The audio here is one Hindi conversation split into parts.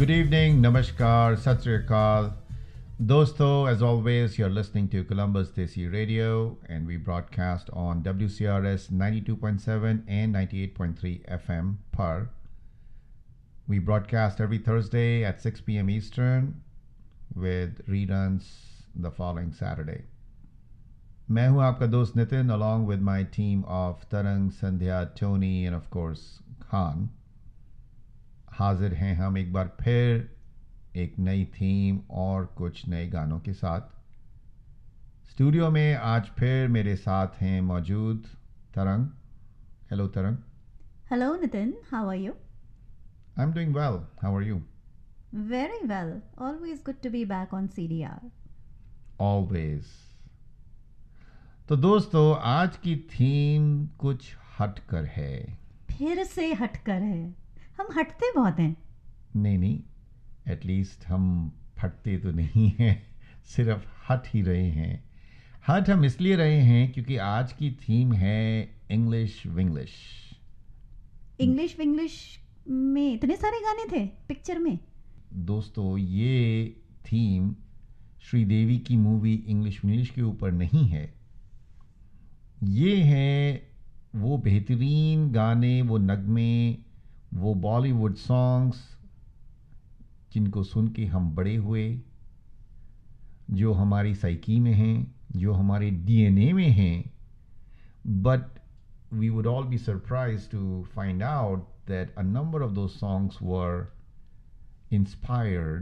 Good evening, Namaskar, Sat Sri Akal. Dosto, as always, you're listening to Columbus Desi Radio, and we broadcast on WCRS 92.7 and 98.3 FM per. We broadcast every Thursday at 6 p.m. Eastern with reruns the following Saturday. मैं हूं आपका दोस्त Nitin along with my team of Tarang, Sandhya, Tony and of course Khan. हाजिर हैं हम एक बार फिर एक नई थीम और कुछ नए गानों के साथ. स्टूडियो में आज फिर मेरे साथ हैं मौजूद तरंग. हेलो तरंग. Hello Nitin, how are you? I'm doing well. How are you? Very well. Always good to be back on CDR. Always. तो दोस्तों आज की थीम कुछ हटकर है. फिर से हटकर है. हम हटते बहुत हैं. नहीं, एटलीस्ट हम फटते तो नहीं हैं, सिर्फ हट ही रहे हैं. हट हम इसलिए रहे हैं क्योंकि आज की थीम है इंग्लिश विंग्लिश. इंग्लिश विंग्लिश में इतने सारे गाने थे पिक्चर में. दोस्तों ये थीम श्रीदेवी की मूवी इंग्लिश विंग्लिश के ऊपर नहीं है. ये है वो बेहतरीन गाने, वो नगमे, वो बॉलीवुड सॉन्ग्स जिनको सुन के हम बड़े हुए, जो हमारी साइकी में हैं, जो हमारे डीएनए में हैं. But we would all be surprised to find out that a number of those songs were inspired,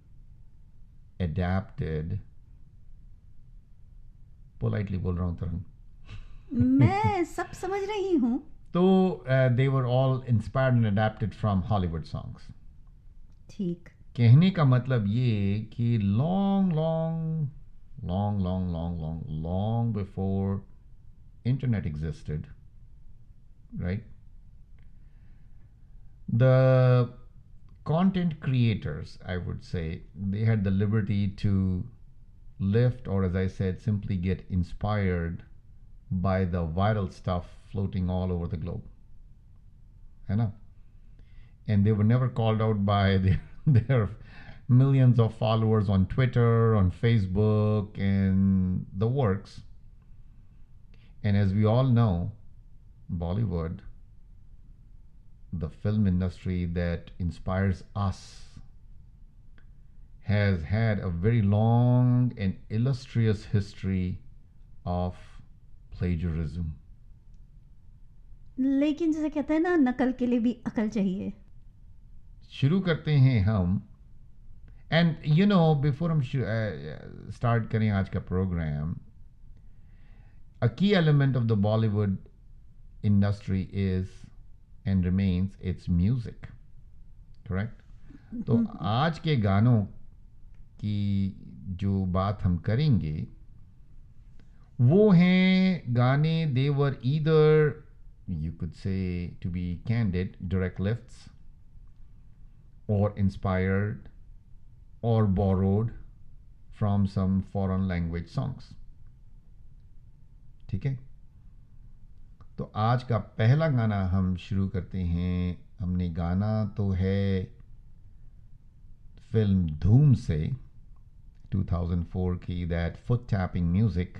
adapted. Politely बोल रहा हूँ तरंग. मैं सब समझ रही हूँ. तो they were all inspired and adapted from Hollywood songs. ठीक. कहने का मतलब ये कि long before internet existed, right? The content creators, I would say, they had the liberty to lift, or as I said, simply get inspired by the viral stuff floating all over the globe. है ना? And they were never called out by their millions of followers on Twitter, on Facebook, and the works. And as we all know, Bollywood, the film industry that inspires us, has had a very long and illustrious history of plagiarism. लेकिन जैसे कहते हैं ना, नकल के लिए भी अकल चाहिए. शुरू करते हैं हम. एंड यू नो, बिफोर हम स्टार्ट करें आज का programme, a key element of the Bollywood industry is and remains its music. Correct? तो आज के गानों की जो बात हम करेंगे वो हैं गाने, they were either, you could say, to be candid, direct lifts, or inspired, or borrowed from some foreign language songs. ठीक है? तो आज का पहला गाना हम शुरू करते हैं. हमने गाना तो है फिल्म धूम से 2004 की, दैट फुट टैपिंग म्यूजिक.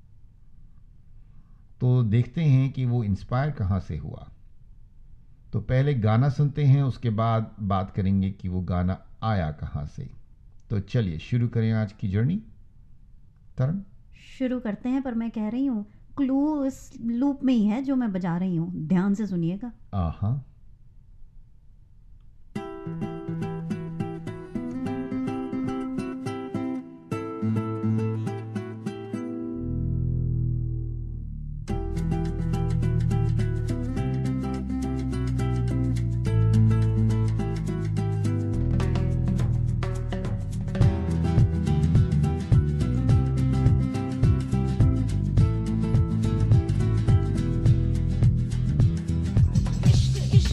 तो देखते हैं कि वो इंस्पायर कहाँ से हुआ. तो पहले गाना सुनते हैं, उसके बाद बात करेंगे कि वो गाना आया कहाँ से. तो चलिए शुरू करें आज की जर्नी. तरंग शुरू करते हैं, पर मैं कह रही हूँ क्लू इस लूप में ही है जो मैं बजा रही हूँ. ध्यान से सुनिएगा. आहा. इश्क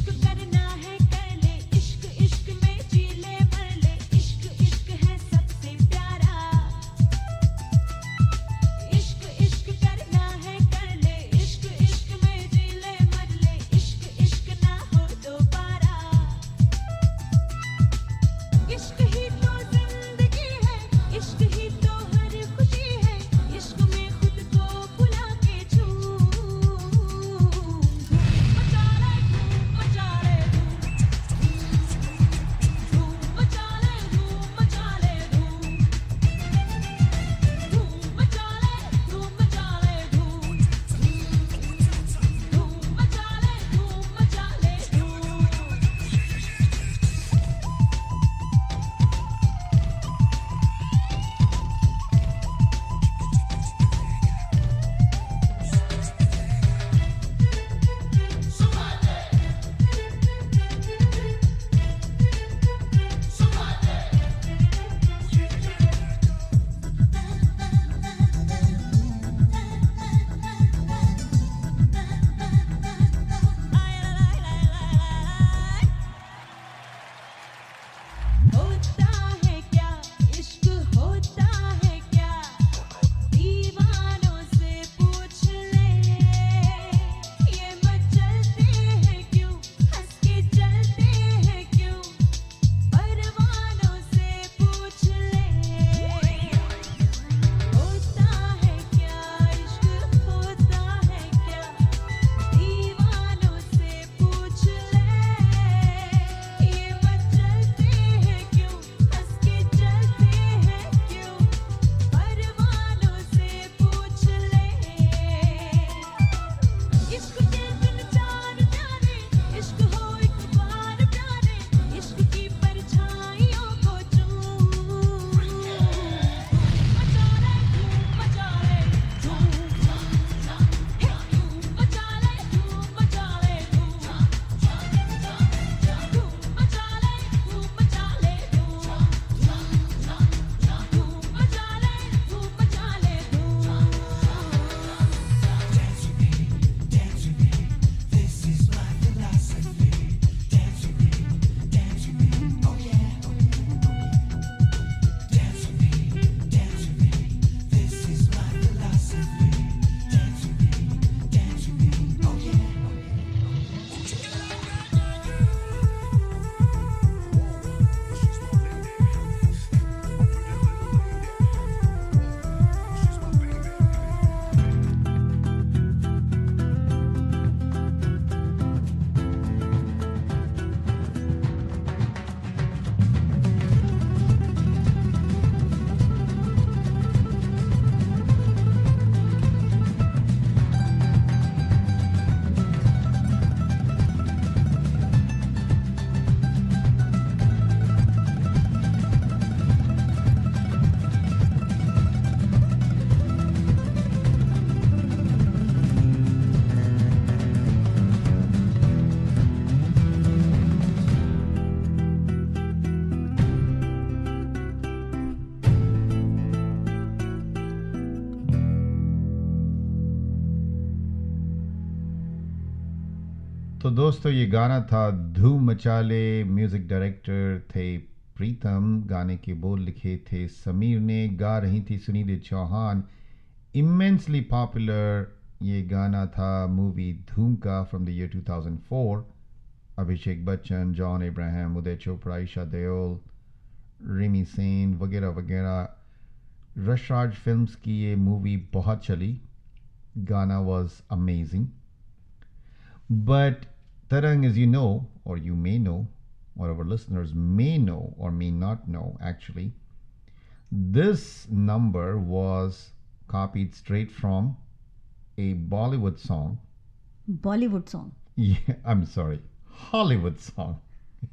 तो दोस्तों ये गाना था धूम मचाले, म्यूजिक डायरेक्टर थे प्रीतम, गाने के बोल लिखे थे समीर ने, गा रही थी सुनिधि चौहान। इमेंसली पॉपुलर ये गाना था मूवी धूम का from the year 2004। Abhishek Bachchan, John Ibrahim, Uday Chopra, Esha Deol, Rimi Sen वगैरह वगैरह, रशराज फिल्म्स की ये मूवी बहुत चली। गाना was amazing. But Tarang, as you know, or you may know, or our listeners may know or may not know actually, this number was copied straight from a Bollywood song. Bollywood song. Yeah, I'm sorry, Hollywood song.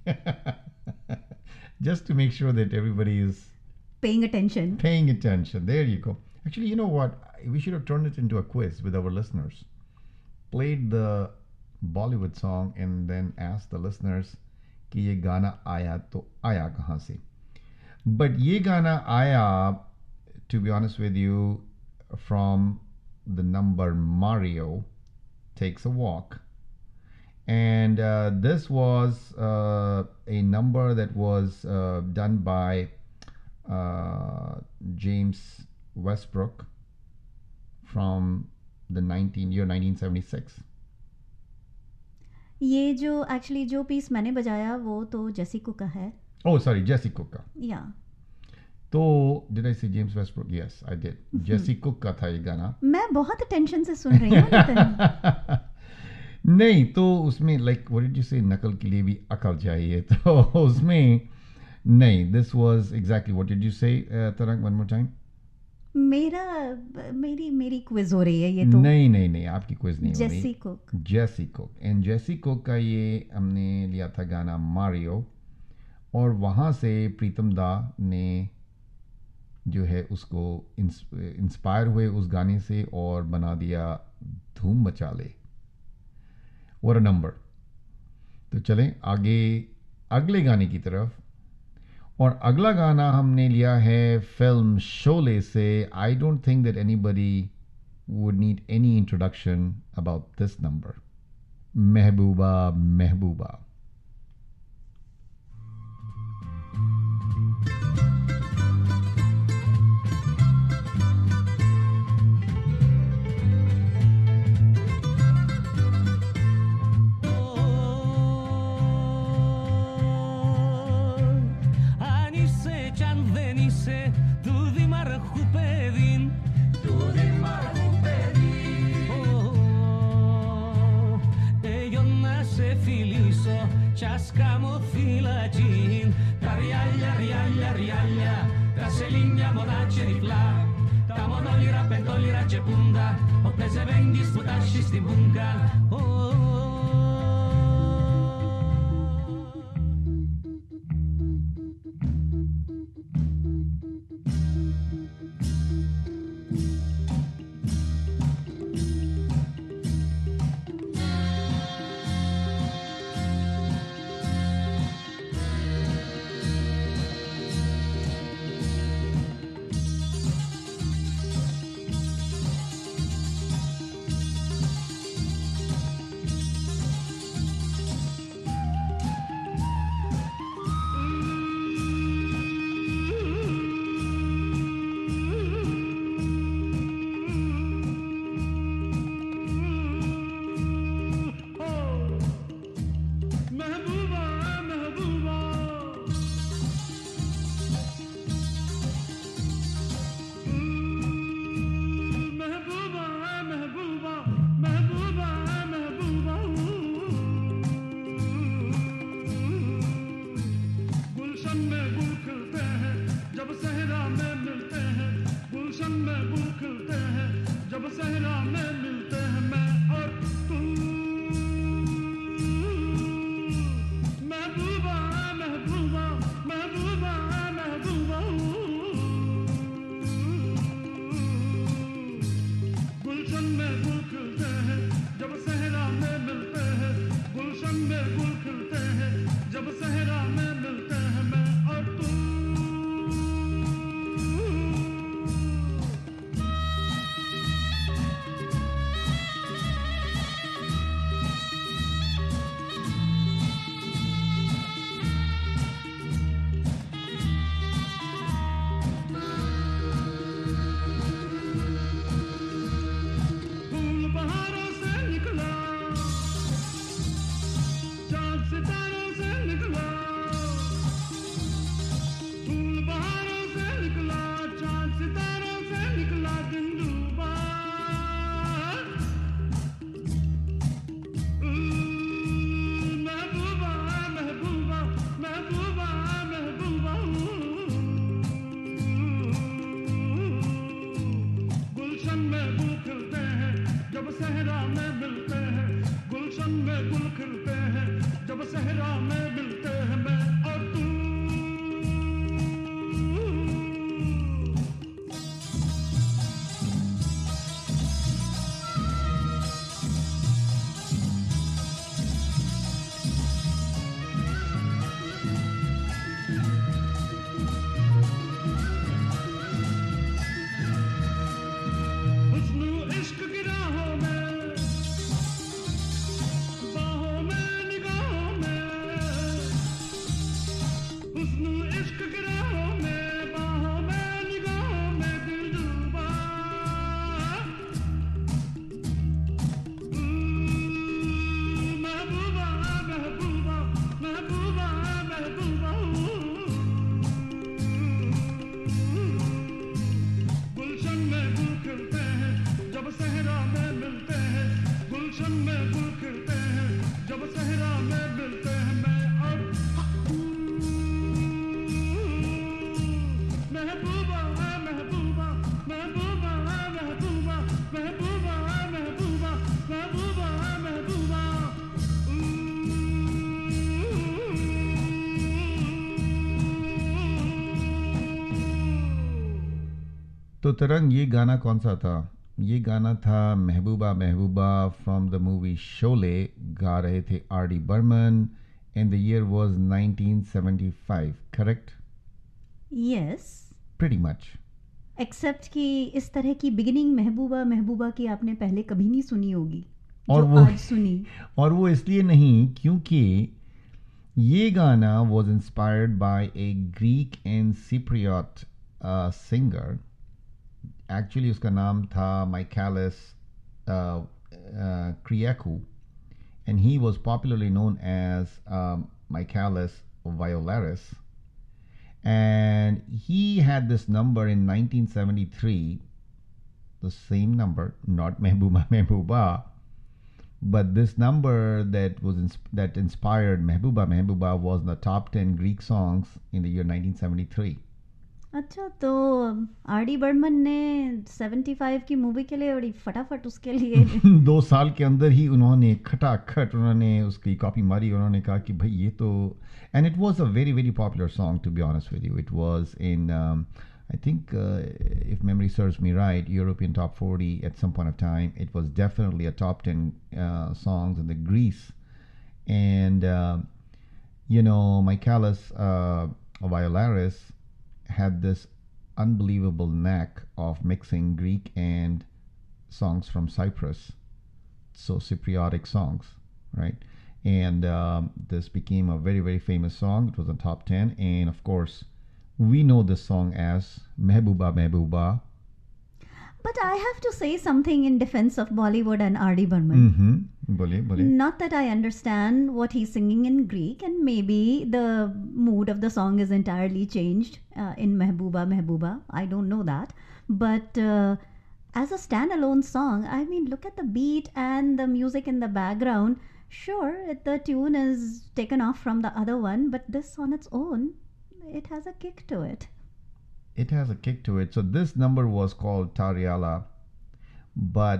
Just to make sure that everybody is Paying attention. paying attention. There you go. Actually, you know what? We should have turned it into a quiz with our listeners. Played the Bollywood song and then asked the listeners कि ये गाना आया तो आया कहाँ से. But ये गाना आया, to be honest with you, from the number Mario Takes a Walk. And this was a number that was done by James Westbrook from the year 1976. ये जो एक्चुअली जो पीस मैंने बजाया वो तो जेसी कुक का है. Oh, sorry, Jesse Cook का. या तो did I say James Westbrook? Yes, I did. Jesse Cook का था ये गाना. मैं बहुत अटेंशन से सुन रही हूँ नितिन. नहीं तो उसमें like what did you say, नकल के लिए भी अकल चाहिए. तो उसमें नहीं, this was exactly what did you say, Tarang, one more time? मेरी क्विज हो रही है ये तो. नहीं आपकी क्विज नहीं हो रही. Jesse Cook. Jesse Cook. And Jesse Cook का ये हमने लिया था गाना मारियो, और वहाँ से प्रीतम दा ने जो है उसको इंस्पायर हुए उस गाने से और बना दिया धूम मचा ले. What a number. तो चलें आगे अगले गाने की तरफ. और अगला गाना हमने लिया है फिल्म शोले से. I don't think that anybody would need any introduction about this number. Mehbooba Mehbooba. Ciascamo filagin, ta riaglia, riaglia, riaglia, ta seligna monacce di fla, ta monoli rappentoli ragge punta, o prese venghi sputasci sti bunga, गुलशन में गुल खिलते हैं जब सहरा में मिलते हैं मैं और तू तो तरंग ये गाना कौन सा था? ये गाना था Mehbooba Mehbooba from the movie Sholay. गा रहे थे R D. Burman and the year was 1975, correct? Yes, pretty much. Except कि इस तरह की बिगिनिंग महबूबा महबूबा की आपने पहले कभी नहीं सुनी होगी और जो वो आज सुनी. और वो इसलिए नहीं क्योंकि ये गाना was inspired by a Greek and Cypriot singer. Actually उसका नाम था Michalis Kyriakou and he was popularly known as Michaelis Violaris, and he had this number in 1973, the same number, not Mehbooba Mehbooba, but this number that inspired Mehbooba Mehbooba was in the top 10 Greek songs in the year 1973. अच्छा, तो आर.डी. बर्मन ने 75 की मूवी के लिए बड़ी फटाफट उसके लिए 2 साल के अंदर ही उन्होंने खटाखट उन्होंने उसकी कॉपी मारी. उन्होंने कहा कि भाई ये तो, and it was a very very popular song to be honest with you. It was in I think if memory serves me right, European top 40 at some point of time. It was definitely a top 10 songs in the Greece. And Michaelis Violaris had this unbelievable knack of mixing Greek and songs from Cyprus, so Cypriotic songs, right? And this became a very very famous song. It was on top 10, and of course we know this song as Mehbooba Mehbooba. But I have to say something in defense of Bollywood and R.D. Burman. Boliye. Not that I understand what he's singing in Greek, and maybe the mood of the song is entirely changed in Mehbooba Mehbooba. I don't know that. But as a standalone song, I mean, look at the beat and the music in the background. Sure, the tune is taken off from the other one, but this on its own, it has a kick to it. It has a kick to it. So this number was called Tariala, but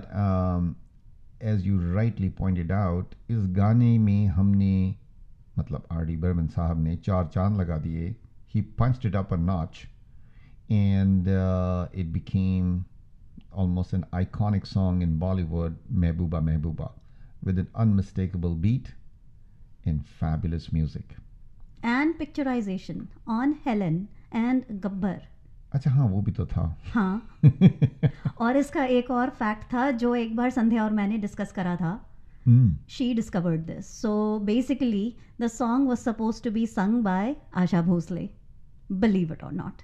as you rightly pointed out, इस गाने में हमने मतलब आर.डी. बर्मन साहब ने 4 चांद लगा दिए. He punched it up a notch, and it became almost an iconic song in Bollywood, Mehbooba Mehbooba, with an unmistakable beat and fabulous music. And picturization on Helen and Gabbar. अच्छा हाँ, वो भी तो था. हाँ. और इसका एक और फैक्ट था जो एक बार संध्या और मैंने डिस्कस करा था. She discovered this. So basically the song was supposed to be sung by Asha Bhosle, believe it or not.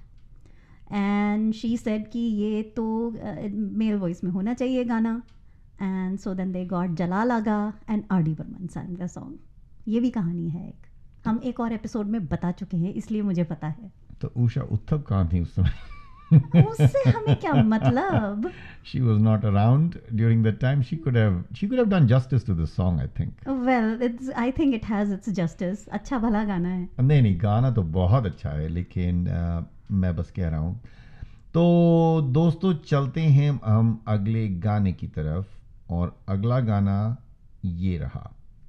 And she said कि ये तो मेल वॉइस में होना चाहिए गाना. And so then they got Jalal Aga and R.D. Burman sang the song. ये भी कहानी है एक, हम एक और एपिसोड में बता चुके हैं, इसलिए मुझे पता है. तो उषा उत्थप कहाँ थी उस समय? उससे हमें क्या मतलब? She was not around during that time. She could have done justice to the song, I think. Well, I think it has its justice. अच्छा भला गाना है. नहीं, गाना तो बहुत अच्छा है, लेकिन मैं बस कह रहा हूँ. तो दोस्तों चलते हैं हम अगले गाने की तरफ, और अगला गाना ये रहा.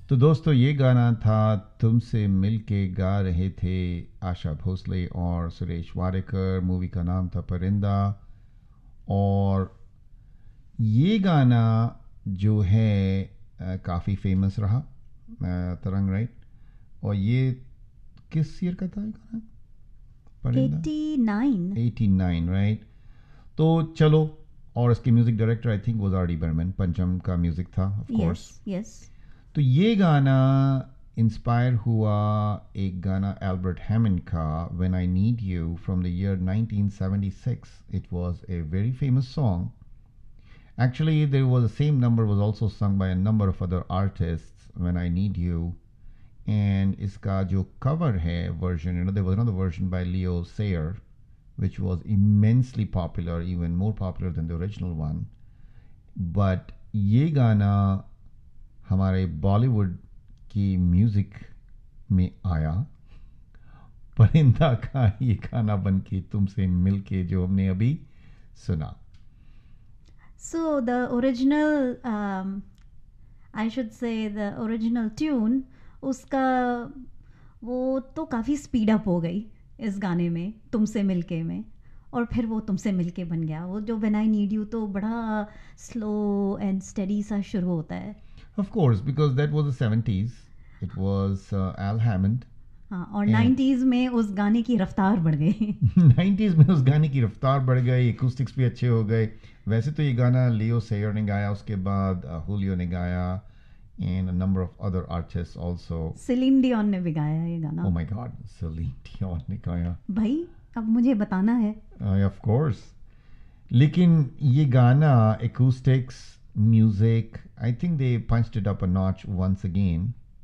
तो दोस्तों ये गाना था तुमसे मिलके, गा रहे थे आशा भोसले और सुरेश वाडेकर। मूवी का नाम था परिंदा। और ये गाना जो है काफ़ी फेमस रहा, तरंग, राइट? और ये किस ईयर का था ये गाना? परिंदा 89, राइट? तो चलो, और इसके म्यूजिक डायरेक्टर आई थिंक वो आर डी बर्मन, पंचम का म्यूजिक था ऑफ कोर्स। यस। तो ये गाना इंस्पायर हुआ एक गाना एल्बर्ट हैमंड का, when I need you, from the year 1976. It was a very famous song. Actually, there was the same number was also sung by a number of other artists, When I Need You. And iska jo cover hai version, there was another version by Leo Sayer, which was immensely popular, even more popular than the original one. But ye gana हमारे बॉलीवुड की म्यूजिक में आया, परिंदा का ये गाना बन के तुमसे मिलके, जो हमने अभी सुना. So the original, I should say the original tune, उसका वो तो काफ़ी स्पीड अप हो गई इस गाने में, तुमसे मिलके में, और फिर वो तुमसे मिलके बन गया. वो जो When I Need You तो बड़ा स्लो एंड स्टेडी सा शुरू होता है. Of course, because that was the 70s. It was Al Hammond. हाँ, और 90s में उस गाने की रफ्तार बढ़ गई. 90s में उस गाने की रफ्तार बढ़ गई, एक्ूस्टिक्स भी अच्छे हो गए. वैसे तो ये गाना लियो सेयर ने गाया, उसके बाद हुलियो ने गाया, and a number of other artists also. Celine Dion ने भी गाया ये गाना. Oh my God, Celine Dion ने गाया. भाई अब मुझे बताना है. Of course. लेकिन ये गाना acoustics, music, I think they punched it up a notch once again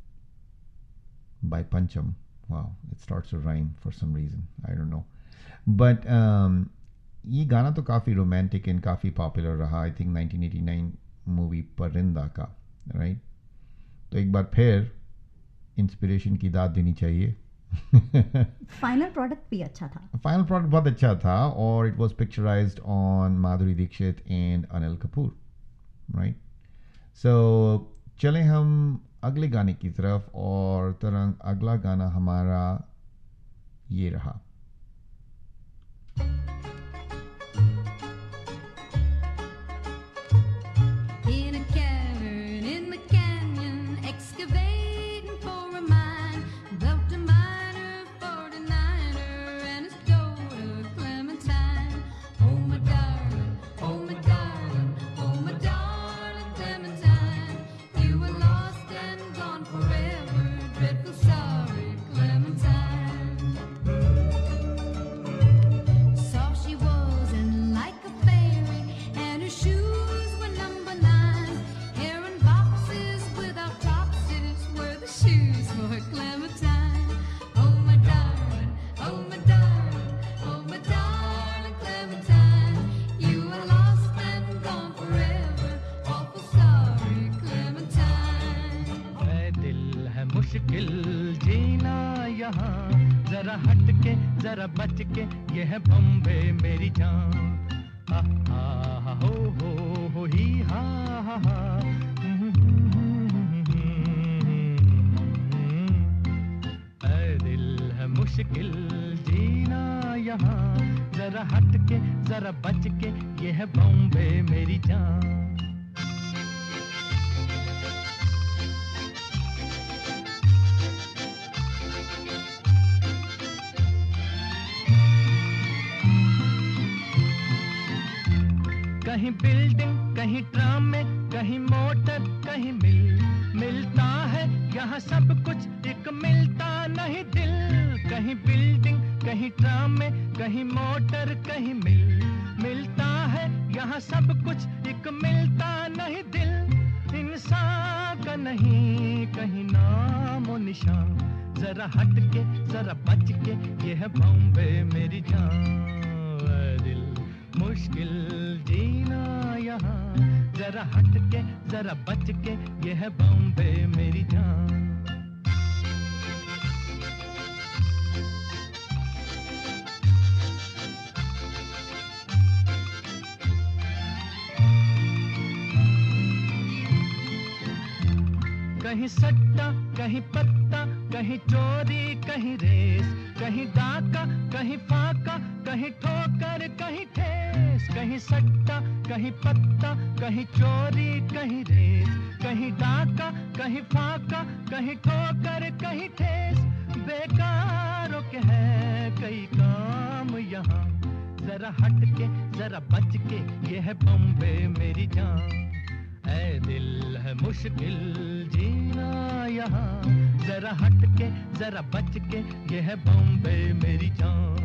by Pancham. Wow, it starts to rhyme for some reason. I don't know. But ये गाना तो काफ़ी रोमांटिक एंड काफ़ी पॉपुलर रहा, आई थिंक 1989 मूवी परिंदा का, राइट? तो एक बार फिर इंस्पिरेशन की दाद देनी चाहिए. फाइनल प्रोडक्ट भी अच्छा था. फाइनल प्रोडक्ट बहुत अच्छा था, और it was picturised on Madhuri Dixit and Anil Kapoor, right? So चलें हम अगले गाने की तरफ, और तरंग अगला गाना हमारा ये रहा. In a cavern in the canyon, excavating for a mine, built a miner, 49er, and his daughter Clementine. Oh my darling, oh my darling, oh my darling Clementine, you were lost and gone forever, dreadful sorry Clementine. Soft she was and like a fairy, and her shoes were number 9. Hair in boxes without topses were the shoes for Clementine. Oh my darling, oh my darling, oh my darling Clementine, you are lost and gone forever, awful sorry Clementine. है दिल है मुश्किल जीना यहाँ, जरा हट के जरा बच के, ये है बम्बे मेरी जान. हा हा हो ही हा हा. ऐ दिल है मुश्किल जीना यहाँ, जरा हट के जरा बच के, ये है बम्बे मेरी जान. कहीं बिल्डिंग, कहीं ट्राम में, कहीं मोटर, कहीं मिलता है यहाँ सब कुछ, एक मिलता नहीं दिल. कहीं बिल्डिंग, कहीं ट्राम में, कहीं मोटर, कहीं मिलता है यहाँ सब कुछ, एक मिलता नहीं दिल. इंसान का नहीं कहीं नाम और निशान, जरा हट के जरा बच के, ये है बॉम्बे मेरी जान. दिल मुश्किल जीना यहाँ, जरा हट के जरा बच के, ये है बॉम्बे मेरी जान. कहीं सट्टा कहीं पत्ता कहीं चोरी कहीं रेस कहीं डाका कहीं फाका कहीं ठोकर कहीं ठेस कहीं सट्टा कहीं पत्ता कहीं चोरी कहीं रेस कहीं डाका कहीं फाका कहीं ठोकर कहीं ठेस बेकारों के है कई काम यहाँ जरा हट के जरा बच के ये है बॉम्बे मेरी जान ऐ दिल है मुश्किल जीना यहाँ जरा हट के जरा बच के ये है बॉम्बे मेरी जान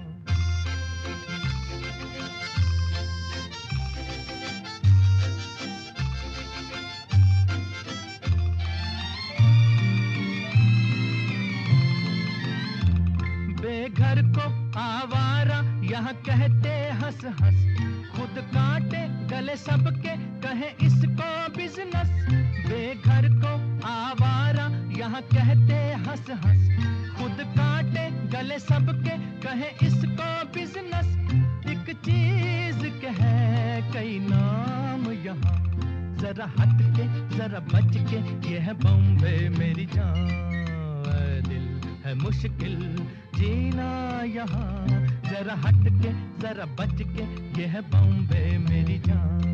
बेघर को आवारा यहाँ कहते हंस हंस खुद काटे गले सबके कहे इसको बिजनेस बेघर को आवारा यहाँ कहते हंस हंस खुद काटे गले सबके कहे इसको बिजनेस एक चीज के है कई नाम यहाँ जरा हट के जरा बच के ये है बॉम्बे मेरी जान ऐ दिल है मुश्किल जीना यहाँ जरा हट के जरा बच के ये है बॉम्बे मेरी जान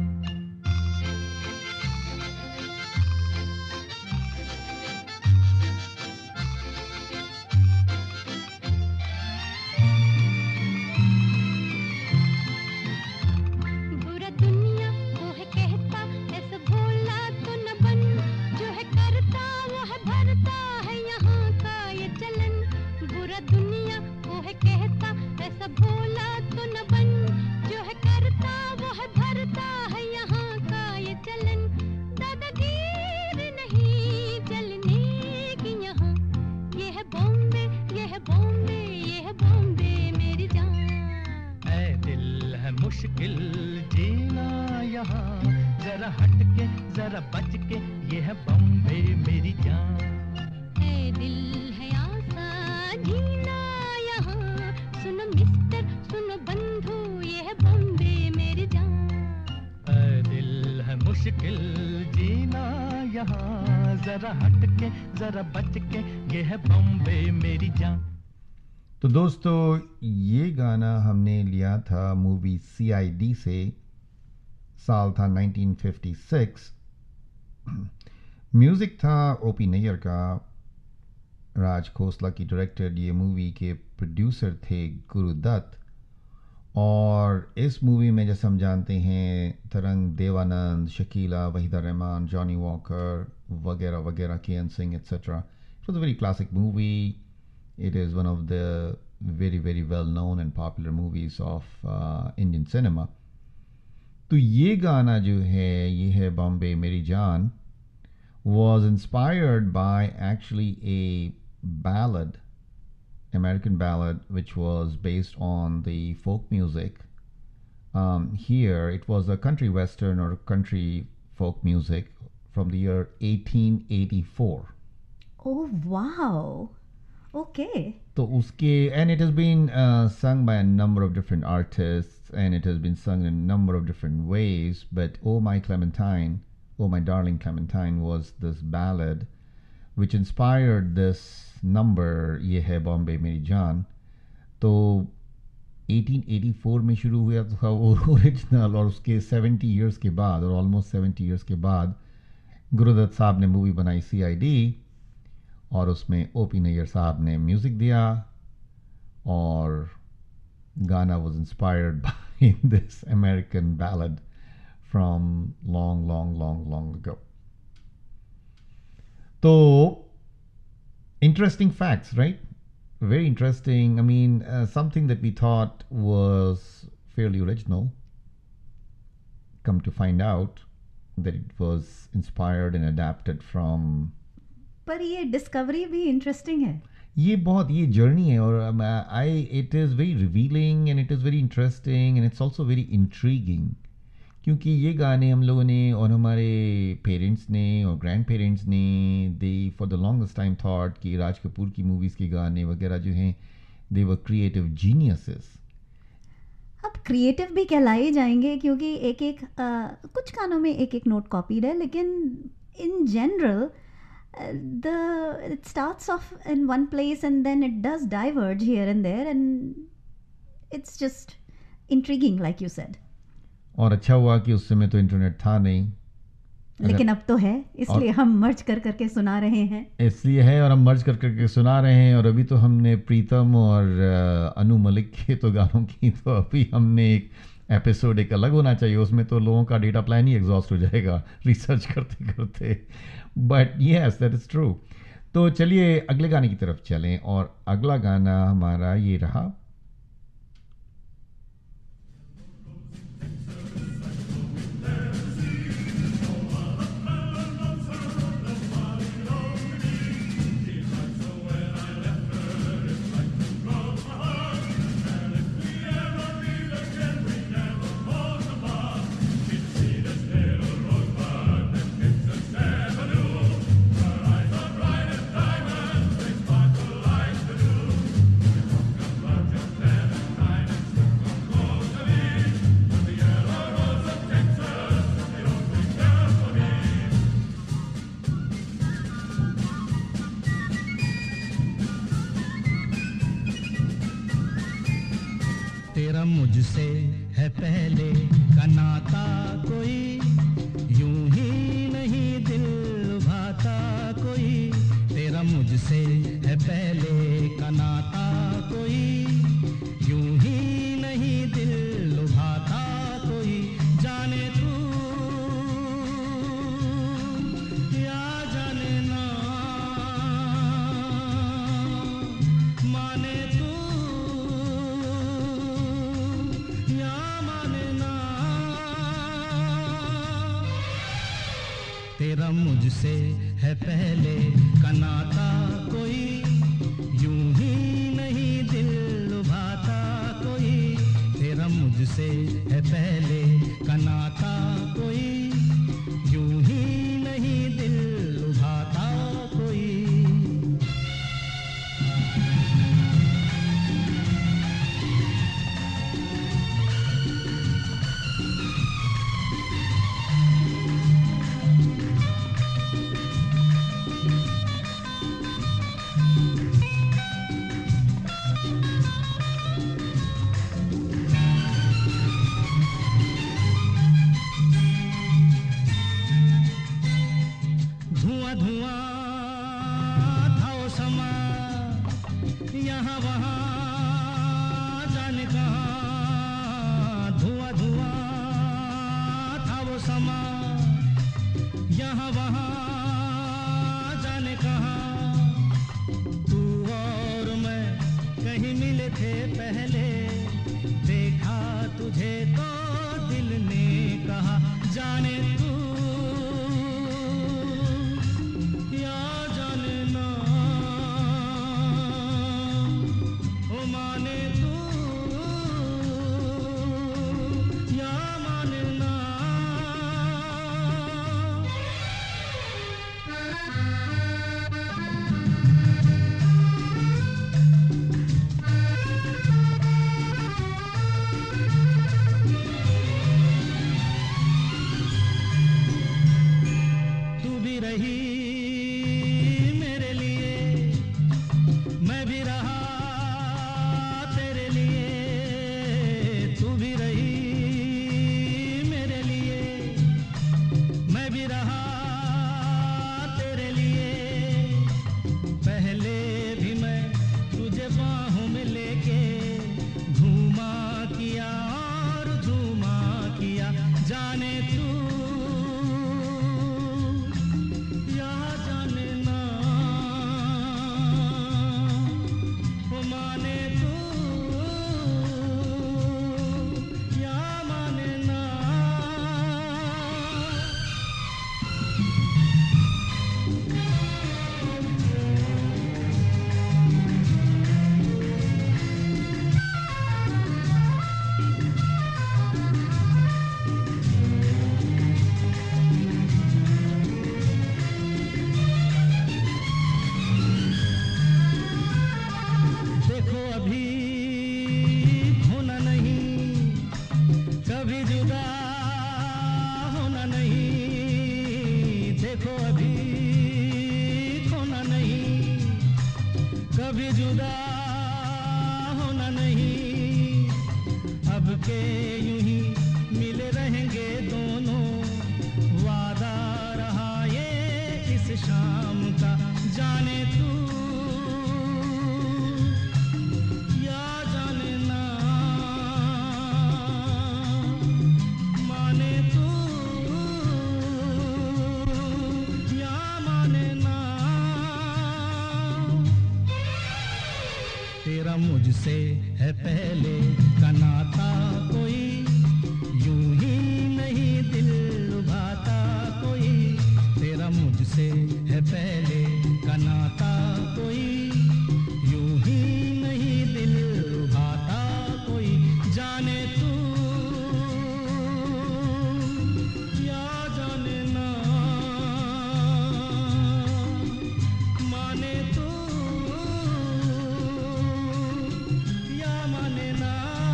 बुरा दुनिया वो है कहता ऐसा भोला तो न बन जो है करता वो है भरता है यहाँ का ये चलन बुरा दुनिया वो है कहता ऐसा भोला तो न बन जो है करता वो है भरता है यहाँ का ये चलन दादागीर नहीं चलने की यहाँ ये है बॉम्बे ये है बॉम्बे ये है बॉम्बे मेरी जान ऐ दिल है मुश्किल जीना यहाँ जरा हट के जरा बच के ये है बॉम्बे मेरी जान है दिल है आसान जीना यहाँ सुनो मिस्टर सुनो बंधु ये है बॉम्बे मेरी जान ऐ दिल है मुश्किल जीना यहाँ जरा हट के जरा बच के ये है बॉम्बे मेरी जान तो दोस्तों ये गाना हमने लिया था मूवी CID से साल था 1956 म्यूज़िक था ओपी नैयर का राज खोसला की डायरेक्टर ये मूवी के प्रोड्यूसर थे गुरुदत्त और इस मूवी में जैसे हम जानते हैं तरंग देवानंद शकीला वहीदा रहमान जॉनी वॉकर वगैरह वगैरह K N Singh etcetera it was a very classic movie it is one of the very very well known and popular movies of Indian cinema तो ये गाना जो है ये है बॉम्बे मेरी जान was inspired by actually a ballad American ballad which was based on the folk music here it was a country western or country folk music from the year 1884 Oh wow. Okay. तो उसके and it has been sung by a number of different artists and it has been sung in a number of different ways but Oh My Clementine, Oh My Darling Clementine was this ballad which inspired this number ये है बॉम्बे मेरी जान तो 1884 में शुरू हुआ था वो ओरिजिनल और उसके 70 years के बाद और almost 70 years के बाद गुरुदत्त साहब ने मूवी बनाई CID और उसमें ओपी नैयर साहब ने म्यूज़िक दिया और गाना was inspired by this American ballad from long ago. So, interesting facts, right? Very interesting. I mean, something that we thought was fairly original. Come to find out that it was inspired and adapted from पर ये डिस्कवरी भी इंटरेस्टिंग है ये बहुत ये जर्नी है और I it is very revealing and it is very interesting and it's also very intriguing क्योंकि ये गाने हम लोगों ने और हमारे पेरेंट्स ने और ग्रैंड पेरेंट्स ने they for the longest time thought कि राज कपूर की मूवीज़ के गाने वगैरह जो हैं दे वर क्रिएटिव जीनियसेस अब क्रिएटिव भी कहलाए जाएंगे क्योंकि एक एक कुछ गानों में एक एक नोट कॉपीड है लेकिन in general it starts off in one place and then it does diverge here and there, and it's just intriguing, like you said. और अच्छा हुआ कि उस समय तो इंटरनेट था नहीं, लेकिन अब तो है, इसलिए हम मर्ज कर करके सुना रहे हैं. इसलिए है और हम मर्ज कर करके सुना रहे हैं. और अभी तो हमने प्रीतम और अनु मलिक के तो गानों की, तो अभी हमने एक एपिसोड एक अलग होना चाहिए, उसमें तो लोगों का डेटा प्लान ही एग्जॉस्ट हो जाएगा रिसर्च करते करते. But yes, that is true. तो चलिए अगले गाने की तरफ चलें, और अगला गाना हमारा ये रहा. मुझसे है पहले का नाता कोई, यूं ही नहीं दिल लुभाता कोई. तेरा मुझसे है पहले का नाता कोई, यूं ही नहीं दिल लुभाता कोई. जाने तू या जाने ना, माने तू तेरा मुझसे है पहले का नाता कोई, यूं ही नहीं दिल लुभाता कोई. तेरा मुझसे है पहले का नाता कोई, यूं ही नहीं दिल लुभाता कोई. जुदा होना नहीं, अब के यूं ही मिले रहेंगे दोनों, वादा रहा ये इस शाम का, जाने तू या जाने ना, माने तू या माने ना, तेरा मुझसे है पहले का नाता कोई, यूं ही नहीं दिल लुभाता कोई, तेरा मुझसे है पहले का नाता कोई, यूं ही नहीं दिल लुभाता कोई, जाने तू या जाने ना, माने तू या माने ना।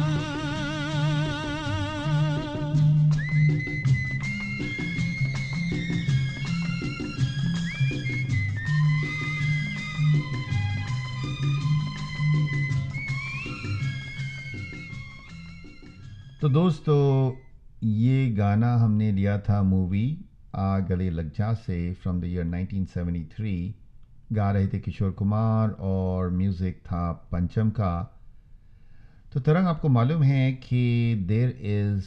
तो दोस्तों ये गाना हमने लिया था मूवी आ गले लग जा से फ्रॉम द ईयर 1973। गा रहे थे किशोर कुमार और म्यूज़िक था पंचम का। तो तरंग, आपको मालूम है कि there is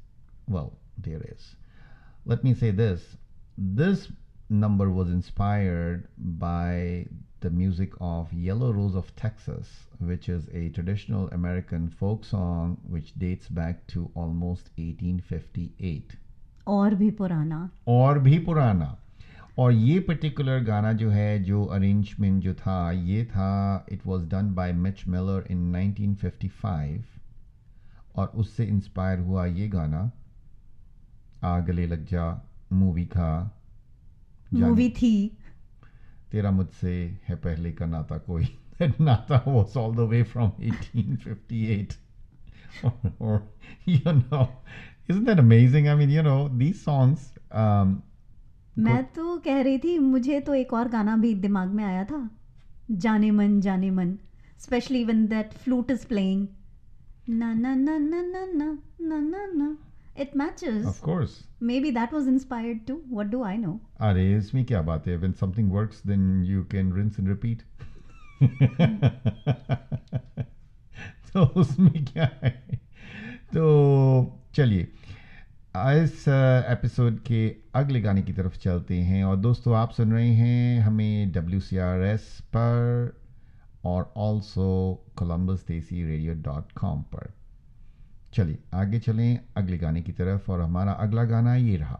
let me say this number was inspired by the music of Yellow Rose of Texas, which is a traditional American folk song which dates back to almost 1858। और भी पुराना। और ये पर्टिकुलर गाना जो है, जो अरेंजमेंट जो था, ये था, it was done by Mitch Miller in 1955 और उससे इंस्पायर हुआ ये गाना आ गले लग जा मूवी का। मूवी थी तेरा मुझसे है पहले का नाता कोई। That nata was all the way from 1858 or isn't that amazing? I mean, these songs मैं तो कह रही थी, मुझे तो एक और गाना भी दिमाग में आया था, जाने मन, especially when that flute is playing, na na na na na na na na na, it matches. Of course. Maybe that was inspired too. What do I know? अरे इसमें क्या बात है? When something works, then you can rinse and repeat. तो उसमें क्या है? तो चलिए इस एपिसोड के अगले गाने की तरफ चलते हैं। और दोस्तों, आप सुन रहे हैं हमें WCRS पर और ऑल्सो columbusdesiradio.com पर। चलिए आगे चलें अगले गाने की तरफ, और हमारा अगला गाना ये रहा।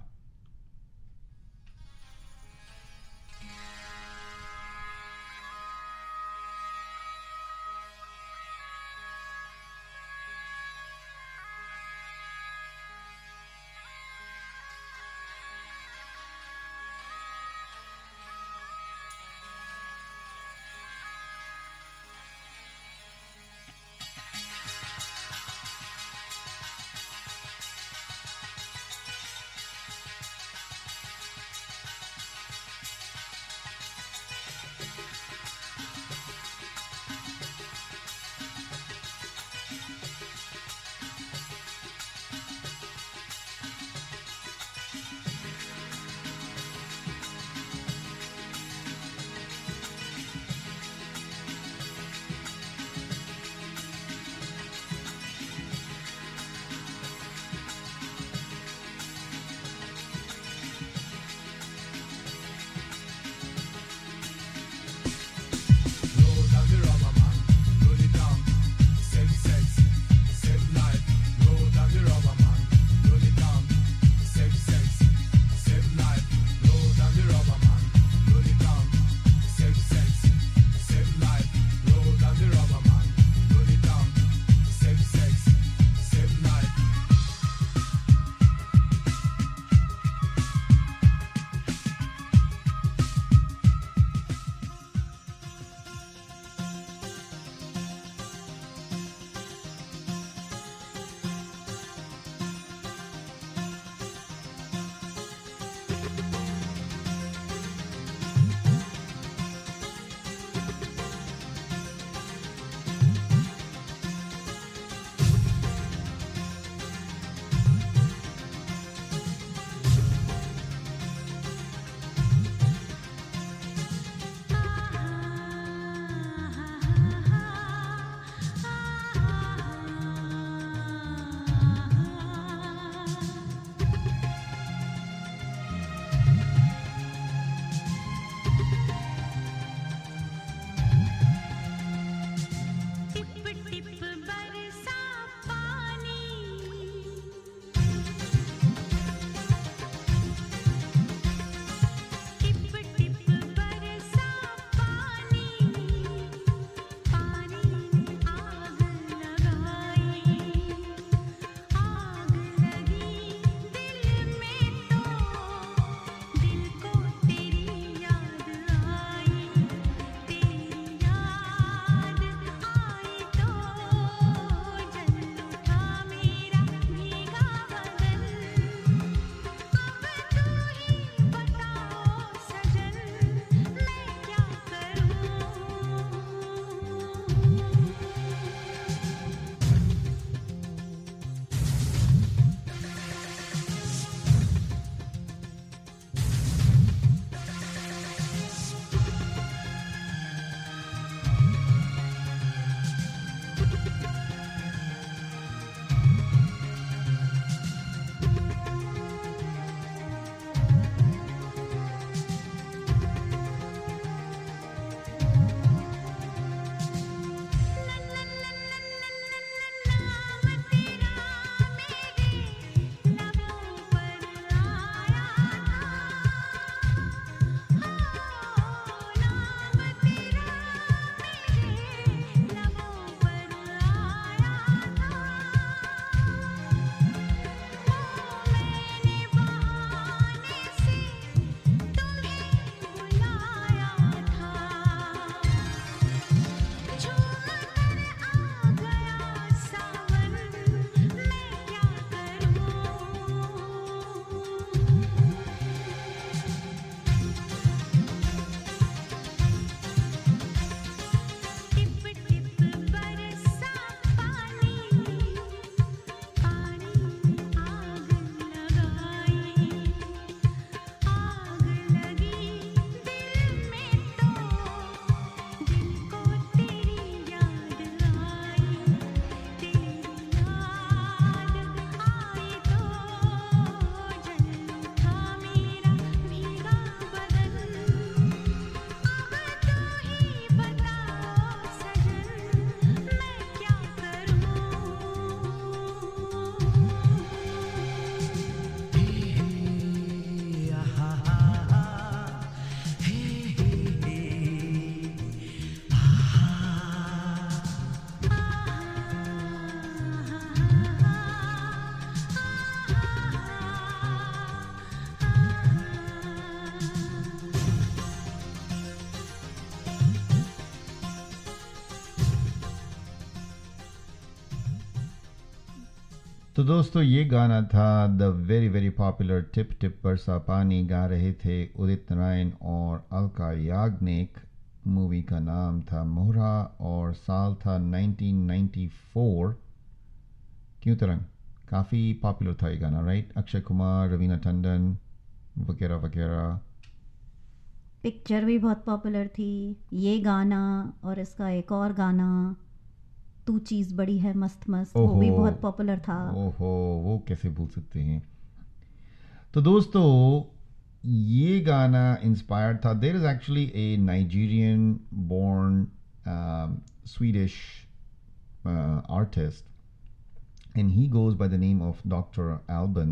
तो दोस्तों ये गाना था द वेरी वेरी पॉपुलर टिप टिप बरसा पानी, गा रहे थे उदित नारायण और अलका याग्निक। मूवी का नाम था मोहरा और साल था 1994। क्यों तरंग, काफ़ी पॉपुलर था ये गाना, राइट? अक्षय कुमार, रवीना टंडन वगैरह वगैरह। पिक्चर भी बहुत पॉपुलर थी, ये गाना और इसका एक और गाना तू चीज़ बड़ी है मस्त मस्त, वो भी बहुत पॉपुलर था। ओहो, वो कैसे भूल सकते हैं। तो दोस्तों ये गाना इंस्पायर्ड था, there is actually a Nigerian born Swedish artist and he goes by the name of Dr. Alban.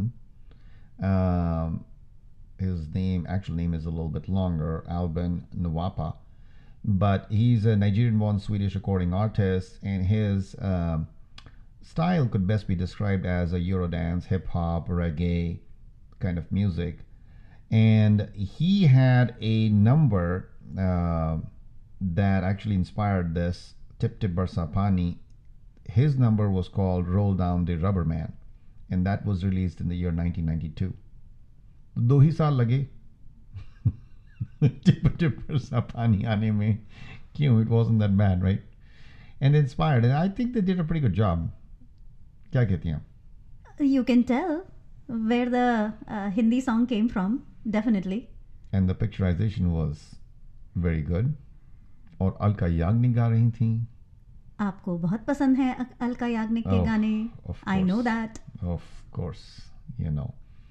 His actual name is a little bit longer, Alban Nwapa, but he's a Nigerian-born Swedish recording artist, and his style could best be described as a Eurodance, hip-hop, reggae kind of music. And he had a number that actually inspired this, Tip Tip Barsa Pani. His number was called Roll Down the Rubber Man, and that was released in the year 1992. दो ही साल लगे टिप टिप बरसा पानी आने में। क्यों? It wasn't that bad, right? And inspired, and I think they did a pretty good job. क्या कहती हैं? You can tell where the Hindi song came from, definitely. And the picturization was very good. और अलका याग्निक गा रही थी। आपको बहुत पसंद है अलका याग्निक के गाने, I know that. Of course, you know.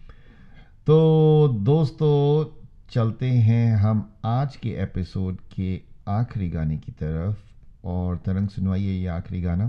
तो दोस्तों चलते हैं हम आज के एपिसोड के आखिरी गाने की तरफ, और तरंग सुनवाइए ये आखिरी गाना।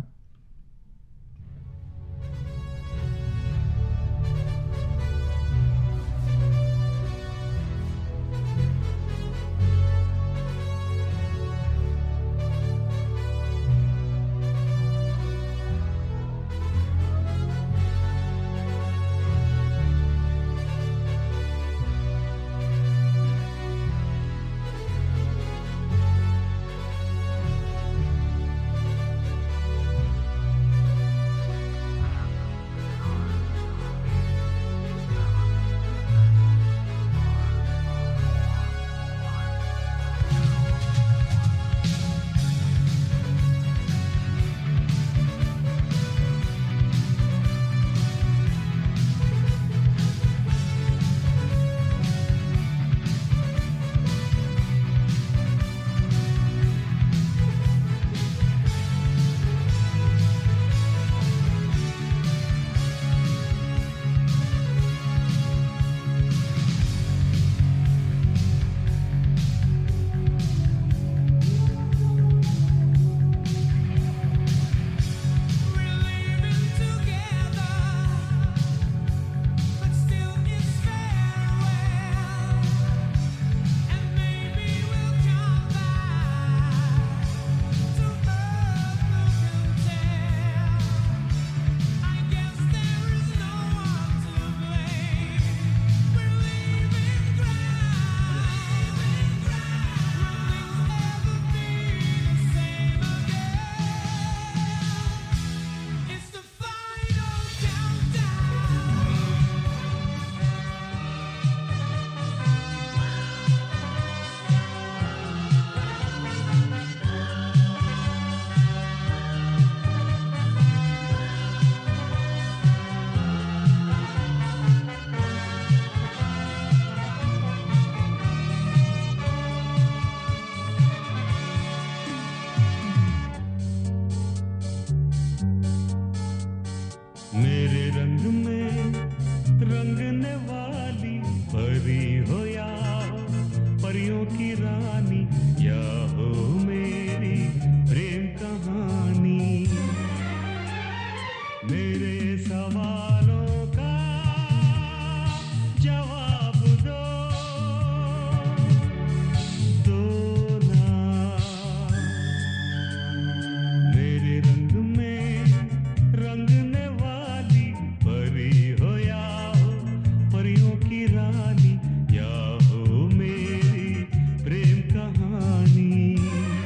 रानी या हो मेरी प्रेम कहानी।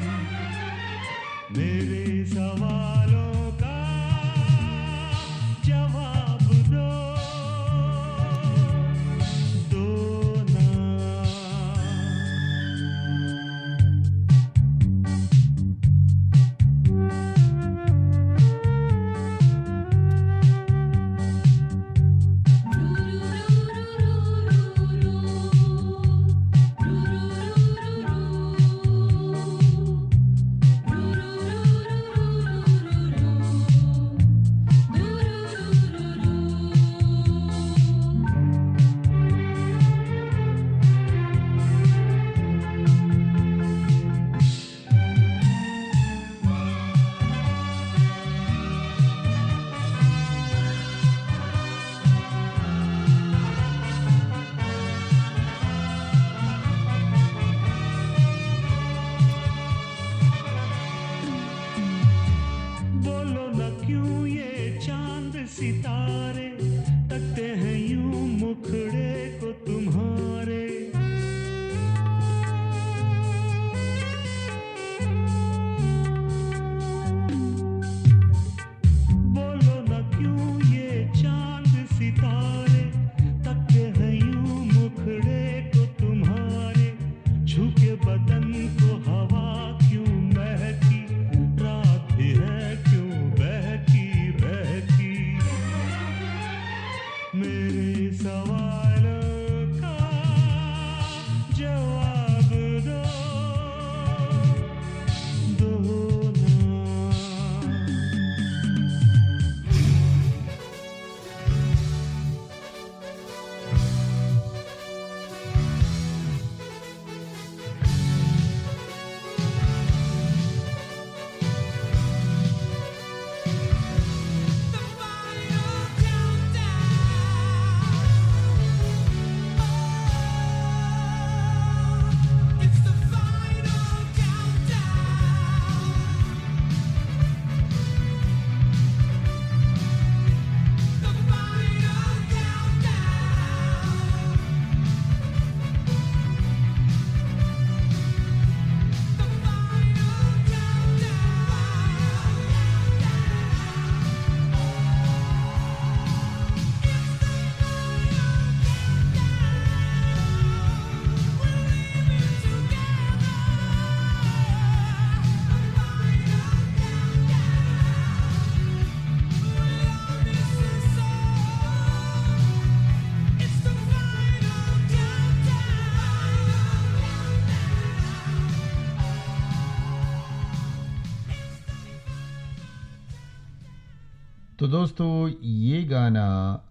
तो दोस्तों ये गाना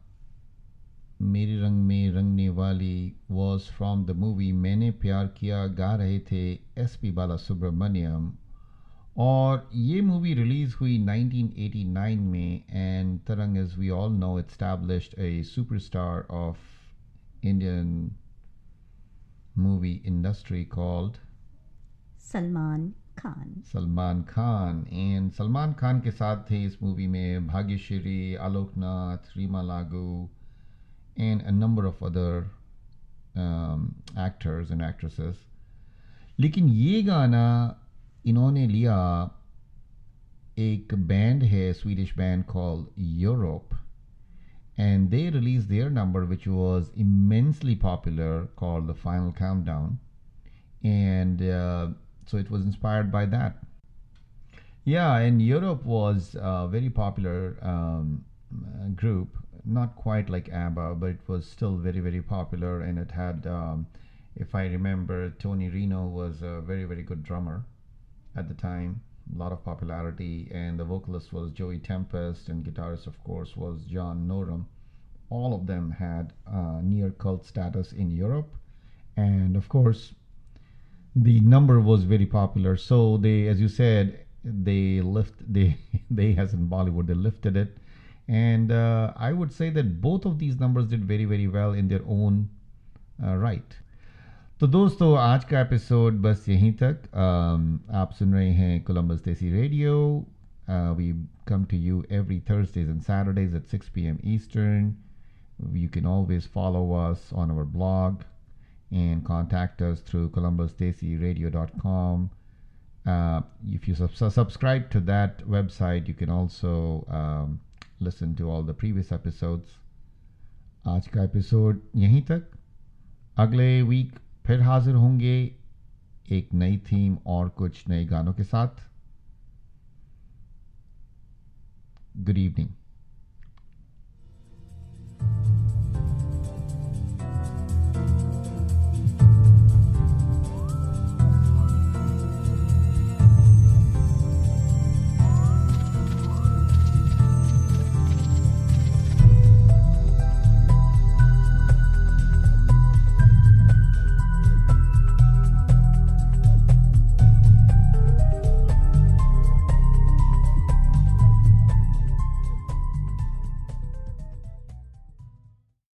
मेरे रंग में रंगने वाली वॉज फ्रॉम द मूवी मैंने प्यार किया, गा रहे थे एसपी बाला सुब्रमण्यम। और ये मूवी रिलीज़ हुई 1989 में and Tarang as we all know established a superstar of Indian movie industry called Salman Khan. Salman Khan. And Salman Khan के साथ थे इस मूवी में भाग्यश्री, आलोकनाथ, रीमा लागू and a number of other actors and actresses. लेकिन ये गाना इन्होंने लिया एक बैंड है, Swedish band called Europe, and they released their number which was immensely popular called The Final Countdown, and so it was inspired by that. Yeah, and Europe was a very popular group, not quite like ABBA, but it was still very, very popular, and it had, if I remember, Tony Reno was a very, very good drummer at the time, a lot of popularity, and the vocalist was Joey Tempest, and guitarist, of course, was John Norum. All of them had near cult status in Europe, and of course, the number was very popular. So they, as you said, they as in Bollywood, they lifted it. And I would say that both of these numbers did very, very well in their own right. तो दोस्तों आज का एपिसोड बस यहीं तक। आप सुन रहे हैं Columbus Desi radio. We come to you every Thursdays and Saturdays at 6 p.m. Eastern. You can always follow us on our blog and contact us through columbusdesiradio.com. If you subscribe to that website, you can also listen to all the previous episodes. आज का एपिसोड यहीं तक। अगले वीक फिर हाजिर होंगे एक नई थीम और कुछ नए गानों के साथ। Good evening.